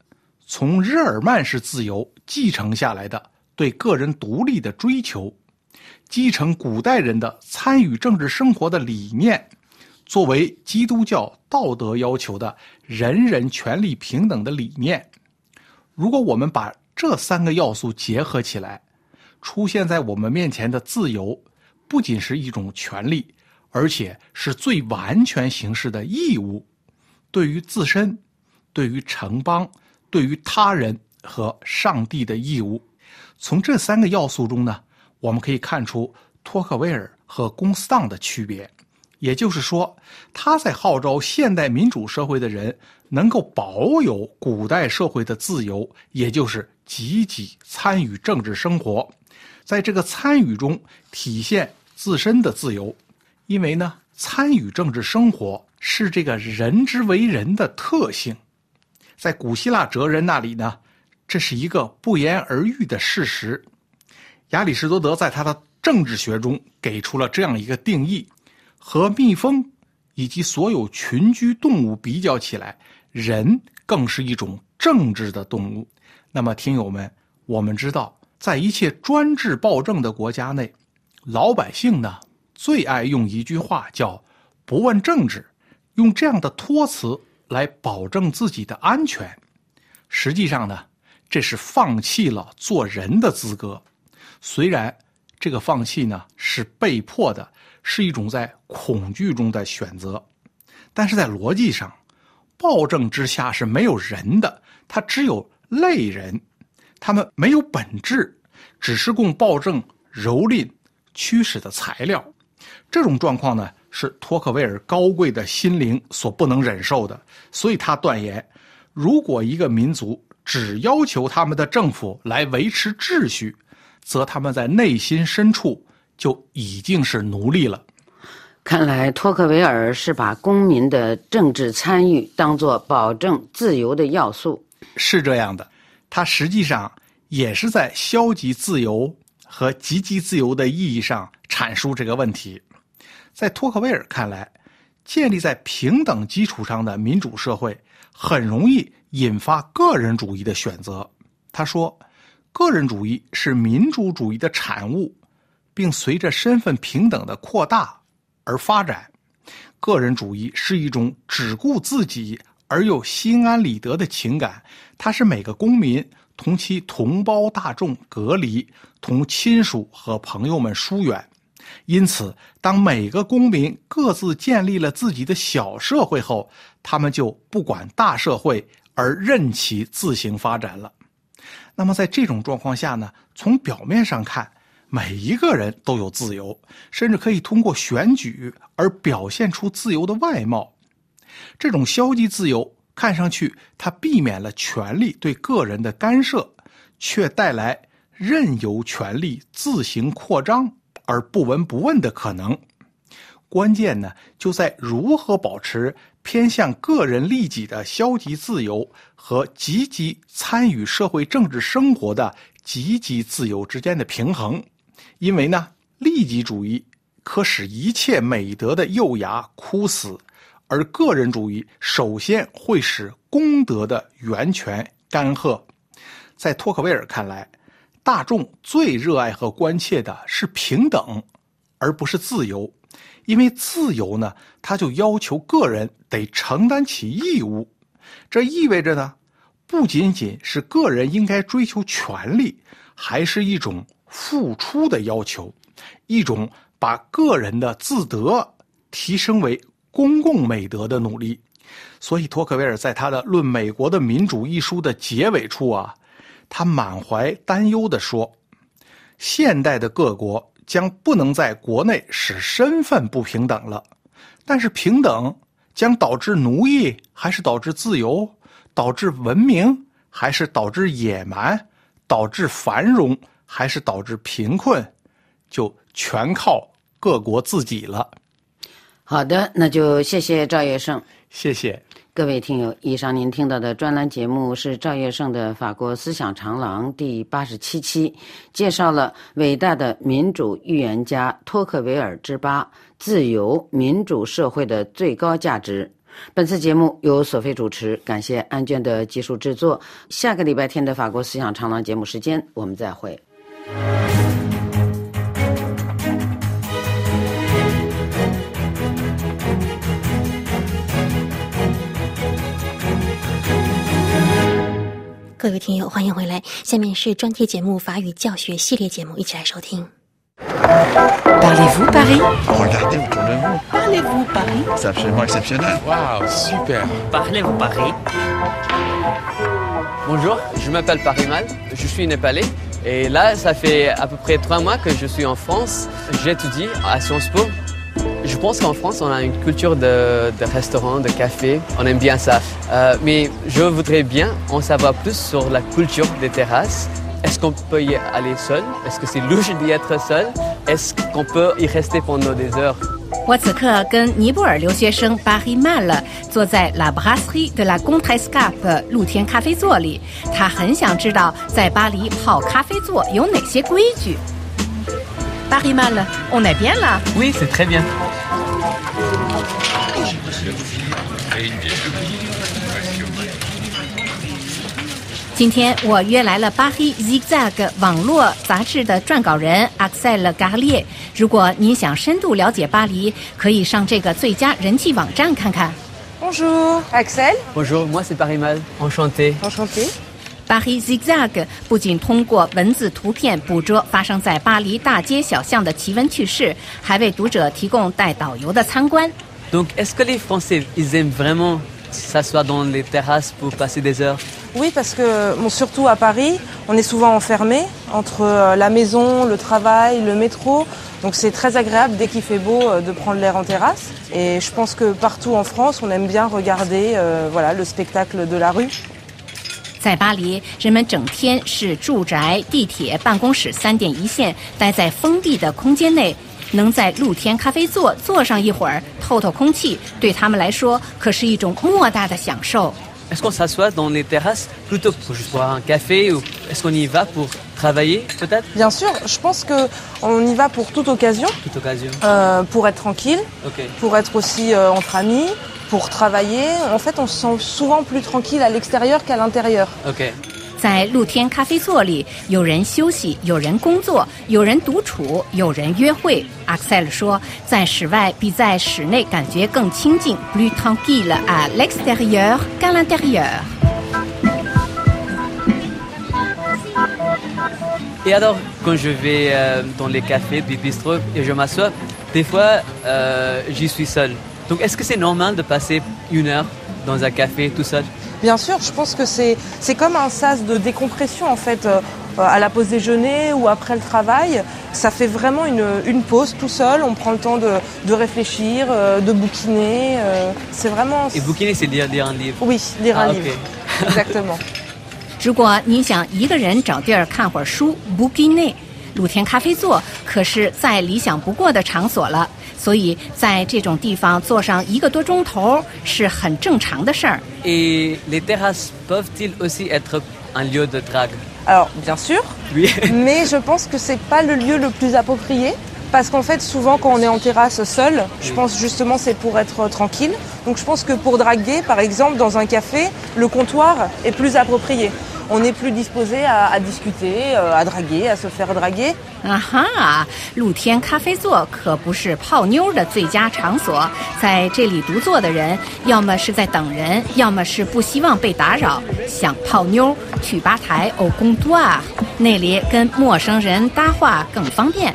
从日耳曼式自由继承下来的对个人独立的追求，继承古代人的参与政治生活的理念，作为基督教道德要求的人人权利平等的理念。如果我们把这三个要素结合起来，出现在我们面前的自由不仅是一种权利，而且是最完全形式的义务，对于自身，对于城邦，对于他人和上帝的义务。从这三个要素中呢，我们可以看出托克维尔和龚斯当的区别，也就是说，他在号召现代民主社会的人能够保有古代社会的自由，也就是积极参与政治生活，在这个参与中体现自身的自由。因为呢，参与政治生活是这个人之为人的特性。在古希腊哲人那里呢，这是一个不言而喻的事实。亚里士多德在他的政治学中给出了这样一个定义：和蜜蜂以及所有群居动物比较起来，人更是一种政治的动物。那么听友们，我们知道，在一切专制暴政的国家内，老百姓呢最爱用一句话叫不问政治，用这样的托词来保证自己的安全。实际上呢，这是放弃了做人的资格。虽然这个放弃呢是被迫的，是一种在恐惧中的选择，但是在逻辑上，暴政之下是没有人的，它只有类人，他们没有本质，只是供暴政蹂躏驱使的材料。这种状况呢，是托克维尔高贵的心灵所不能忍受的，所以他断言，如果一个民族只要求他们的政府来维持秩序，则他们在内心深处就已经是奴隶了。
看来托克维尔是把公民的政治参与当作保证自由的要素。
是这样的，他实际上也是在消极自由和积极自由的意义上阐述这个问题。在托克维尔看来，建立在平等基础上的民主社会很容易引发个人主义的选择。他说，个人主义是民主主义的产物，并随着身份平等的扩大而发展。个人主义是一种只顾自己而又心安理得的情感，它使每个公民同其同胞大众隔离，同亲属和朋友们疏远。因此，当每个公民各自建立了自己的小社会后，他们就不管大社会，而任其自行发展了。那么在这种状况下呢，从表面上看，每一个人都有自由，甚至可以通过选举而表现出自由的外貌。这种消极自由看上去它避免了权力对个人的干涉，却带来任由权力自行扩张而不闻不问的可能。关键呢，就在如何保持偏向个人利己的消极自由和积极参与社会政治生活的积极自由之间的平衡。因为呢，利己主义可使一切美德的幼芽枯死，而个人主义首先会使功德的源泉干涸。在托克维尔看来，大众最热爱和关切的是平等，而不是自由。因为自由呢，它就要求个人得承担起义务。这意味着呢，不仅仅是个人应该追求权利，还是一种付出的要求，一种把个人的自德提升为公共美德的努力。所以托克维尔在他的《论美国的民主》一书的结尾处啊，他满怀担忧地说，现代的各国将不能在国内使身份不平等了，但是平等将导致奴役，还是导致自由？导致文明，还是导致野蛮？导致繁荣，还是导致贫困？就全靠各国自己了。
好的，那就谢谢赵月胜。
谢谢
各位听友，以上您听到的专栏节目是赵月胜的《法国思想长廊》第八十七期，介绍了伟大的民主预言家托克维尔之八自由民主社会的最高价值。 本次节目由索菲主持，感谢安娟的技术制作。下个礼拜天的法国思想长廊节目时间，我们再会。
各位听友，欢迎回来。下面是专题节目法语教学系列节目，一起来收听。
Parlez-vous Paris?
Regardez autour de vous.
Parlez-vous Paris?
C'est absolument exceptionnel.
Waouh, super.
Parlez-vous Paris?
Bonjour, je m'appelle Parimal, je suis népalais et là ça fait à peu près trois mois que je suis en France. J'étudie à Sciences Po. Je pense qu'en France on a une culture de, de restaurants, de cafés, on aime bien ça. Euh, mais je voudrais bien en savoir plus sur la culture des terrasses. Est-ce qu'on peut y aller seul? Est-ce que c'est louche d'y être seul? Est-ce qu'on peut y rester pendant des heures?
我此刻跟尼泊尔留学生巴黑曼了坐在 La Brasserie de la Contrescarpe 露天咖啡座里，他很想知道在巴黎泡咖啡座有哪些规矩。巴黑曼了 on est bien là?
Oui, c'est très bien.
今天我约来了巴黑 Zigzag 网络杂志的撰稿人 Axel Garlier。如果您想深度了解巴黎，可以上这个最佳人气网站看看。
Bonjour, Axel.
Bonjour, moi c'est Parimal. Enchanté.
Enchanté.
巴黑 Zigzag 不仅通过文字、图片捕捉发生在巴黎大街小巷的奇闻趣事，还为读者提供带导游的参观。
Donc, est-ce que les Français, ils aiment vraiment s'asseoir dans les terrasses pour passer des heures?
Oui, parce que bon, surtout à Paris, on est souvent enfermé entre la maison, le travail, le métro. Donc c'est très agréable dès qu'il fait beau de prendre l'air en terrasse. Et je pense que partout en France, on aime bien regarder euh, voilà, le spectacle de la rue.
在巴黎，人们整天是住宅、地铁、办公室三点一线，待在封闭的空间内。能在露天咖啡座坐上一会儿，透透空气，对他们来说可是一种莫大的享受。
Est-ce qu'on s'assoit dans les terrasses plutôt pour juste boire un café ou est-ce qu'on y va pour travailler peut-être?
Bien sûr, je pense qu'on y va pour toute occasion.
Toute occasion.
Euh, pour être tranquille,
okay.
Pour être aussi euh, entre amis, pour travailler. En fait, on se sent souvent plus tranquille à l'extérieur qu'à l'intérieur.
Ok.
在露天咖啡座里，有人休息，有人工作，有人独处，有人约会。阿克塞尔说，在室外比在室内感觉更清静 ，plus tranquille à l'extérieur qu'à l'intérieur。
Et alors, quand je vais euh, dans les cafés, des bistrots et je m'assois, des fois, euh, j'y suis seul. Donc, est-ce que c'est normal de passer une heure dans un café tout seul?
Bien sûr, je pense que c'est c'est comme un sas de décompression en fait euh, à la pause déjeuner ou après le travail. Ça fait vraiment une une pause tout seul. On prend le temps de de réfléchir, euh, de bouquiner. Euh, c'est vraiment.
Et bouquiner, c'est lire lire un livre.
Oui, lire
ah,
un
okay.
livre. Exactement.
如果您想一个人找地儿看会儿书 ，bouquiner， 露天咖啡座可是再理想不过的场所了。所以在这种地方坐上一个多钟头是很正常的事儿。
Et les terrasses peuvent-ils aussi être un lieu de drague?
Alors, bien sûr.
Oui.
Mais je pense que c'est pas le lieu le plus approprié. Parce qu'en fait, souvent, quand on est en terrasse seul, je pense justement c'est pour être tranquille. Donc je pense que pour draguer, par exemple, dans un café, le comptoir est plus approprié. On est plus disposé à, à discuter, à draguer, à se faire draguer.
啊哈，露天咖啡座可不是泡妞的最佳场所。在这里独坐的人，要么是在等人，要么是不希望被打扰。想泡妞，去吧台 au comptoir， 那里跟陌生人搭话更方便。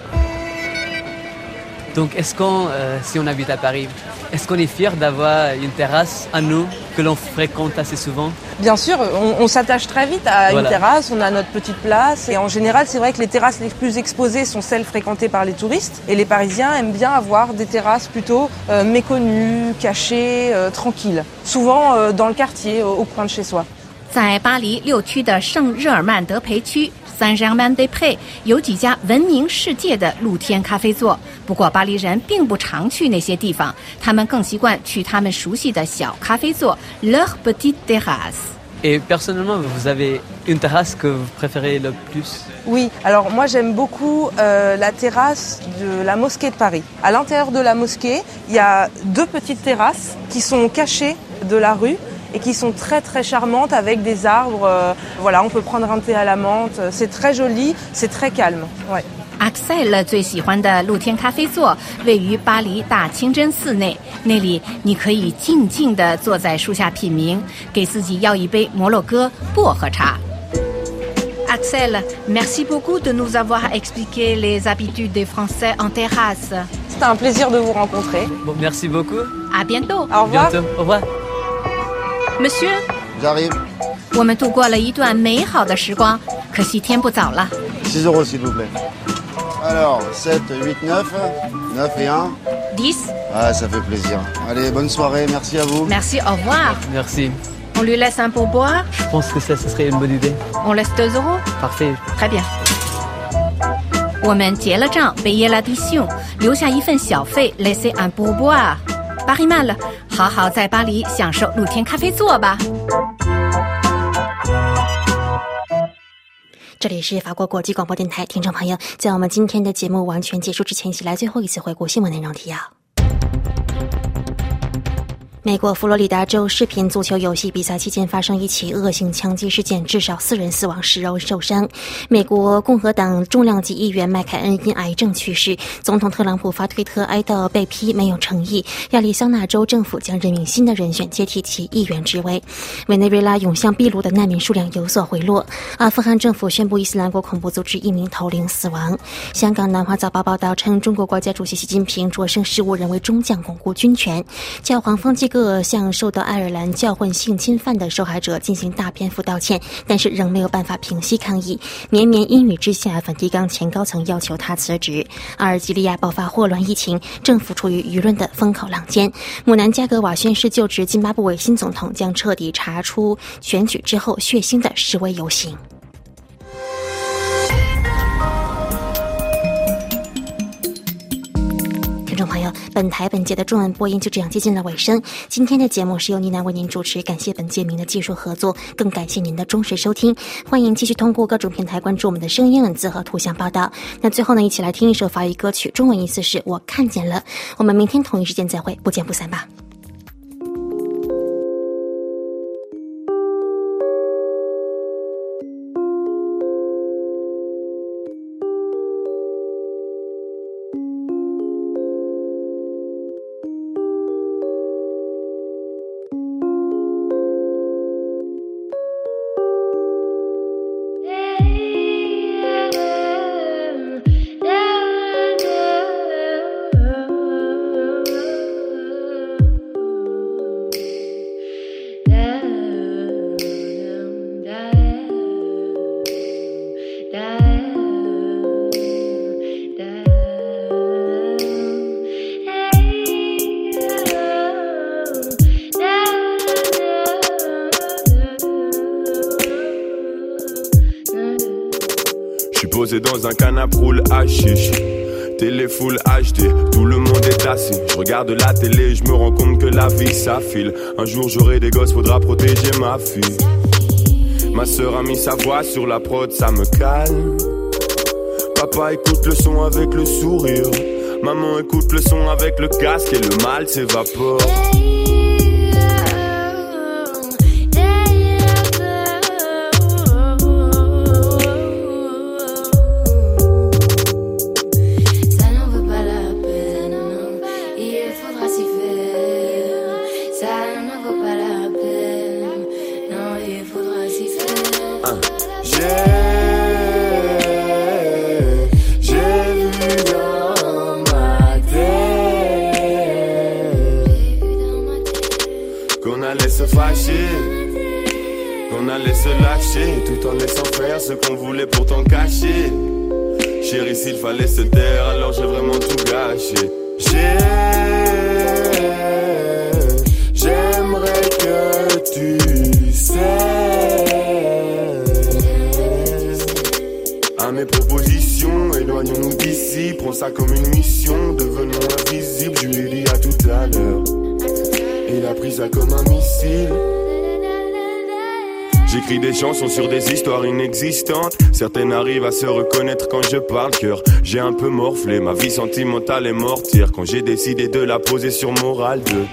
Donc, est-ce qu'on, euh, si on habite à Paris, est-ce qu'on est fier d'avoir une terrasse à nous que l'on fréquente assez souvent?
Bien sûr, on, on s'attache très vite à voilà. Une terrasse, on a notre petite place. Et en général, c'est vrai que les terrasses les plus exposées sont celles fréquentées par les touristes. Et les Parisiens aiment bien avoir des terrasses plutôt euh, méconnues, cachées, euh, tranquilles. Souvent euh, dans le quartier, au, au coin de chez soi.
在巴黎六区的圣日耳曼德培区 Saint-Germain-des-Prés 有几家闻名世界的露天咖啡座，不过巴黎人并不常去那些地方，他们更习惯去他们熟悉的小咖啡座 leur petite terrasse。
Et personnellement, vous avez une terrasse que vous préférez le plus?
Oui, alors moi j'aime beaucoup euh, la terrasse de la mosquée de Paris. À l'intérieur de la mosquée, il y a deux petites terrasses qui sont cachées de la rue et qui sont très très charmantes avec des arbres. Euh, voilà, on peut prendre un thé à la menthe. C'est très joli, c'est très calme. Ouais.
Axel 最喜欢的露天咖啡座位于巴黎大清真寺内，那里你可以静静地坐在树下品茗，给自己要一杯摩洛哥薄荷茶。Axel, merci beaucoup de nous avoir expliqué les habitudes des Français en terrasse.
C'était un plaisir de vous rencontrer.
Bon, merci beaucoup.
À bientôt.
Au revoir.
Bientôt. Au revoir.
Monsieur,
J'arrive.
我们度过了一段美好的时光，可惜天不早了。
six euros s'il vous plaît. Alors, sept, huit, neuf, neuf et un.
dix.
Ah, ça fait plaisir. Allez, bonne soirée, merci à vous.
Merci, au revoir.
Merci.
On lui laisse un pourboire?
Je pense que ça, ce serait une bonne idée.
On laisse deux euros?
Parfait.
Très bien. 我们结了账 payé l'addition 留下一份小费 laisser un pourboire. Paris mal 好好在巴黎享受露天咖啡座吧。
这里是法国国际广播电台，听众朋友，在我们今天的节目完全结束之前，一起来最后一次回顾新闻内容提要。美国佛罗里达州视频足球游戏比赛期间发生一起恶性枪击事件，至少四人死亡，十人受伤。美国共和党重量级议员麦凯恩因癌症去世，总统特朗普发推特哀悼被批没有诚意。亚利桑那州政府将任命新的人选接替其议员职位。委内瑞拉涌向秘鲁的难民数量有所回落。阿富汗政府宣布伊斯兰国恐怖组织一名头领死亡。香港南华早报报道称，中国国家主席习近平擢升十五人为中将，巩固军权。教皇方济各向受到爱尔兰教会性侵犯的受害者进行大篇幅道歉，但是仍没有办法平息抗议。绵绵阴雨之下，梵蒂冈前高层要求他辞职。阿尔及利亚爆发霍乱疫情，政府处于舆论的风口浪尖。姆南加格瓦宣誓就职，津巴布韦新总统将彻底查出选举之后血腥的示威游行。听众朋友，本台本节的中文播音就这样接近了尾声。今天的节目是由妮娜为您主持，感谢本节目的技术合作，更感谢您的忠实收听。欢迎继续通过各种平台关注我们的声音、文字和图像报道。那最后呢，一起来听一首法语歌曲，中文意思是我看见了。我们明天同一时间再会，不见不散吧。
Posé dans un canapé roule hachiche, télé full H D, tout le monde est assis. Je regarde la télé, je me rends compte que la vie s'affile. Un jour j'aurai des gosses, faudra protéger ma fille. Ma sœur a mis sa voix sur la prod, ça me calme. Papa écoute le son avec le sourire. Maman écoute le son avec le casque et le mal s'évapore. Qu'on allait se lâcher tout en laissant faire ce qu'on voulait pourtant cacher. Chérie, s'il fallait se taire, alors j'ai vraiment tout gâché. J'ai... J'aimerais que tu sais. À mes propositions, éloignons-nous d'ici. Prends ça comme une mission, devenons invisibles. Je lui ai dit à tout à l'heure. Il a pris ça comme un missile. J'écris des chansons sur des histoires inexistantes. Certaines arrivent à se reconnaître quand je parle cœur. J'ai un peu morflé, ma vie sentimentale est mortière quand j'ai décidé de la poser sur Moral deux.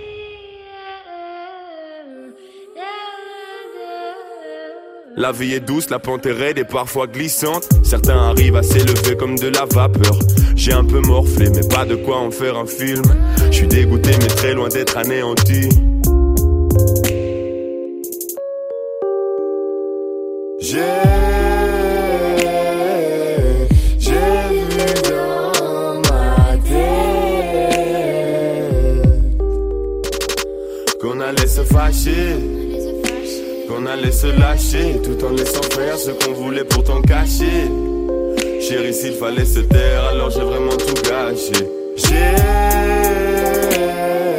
La vie est douce, la pente est raide et parfois glissante. Certains arrivent à s'élever comme de la vapeur. J'ai un peu morflé, mais pas de quoi en faire un film. Je suis dégoûté, mais très loin d'être anéanti. J'ai, j'ai vu dans ma tête qu'on allait se fâcher, qu'on allait se lâcher, tout en laissant faire ce qu'on voulait pourtant cacher. Chérie, s'il fallait se taire, alors j'ai vraiment tout gâché. J'ai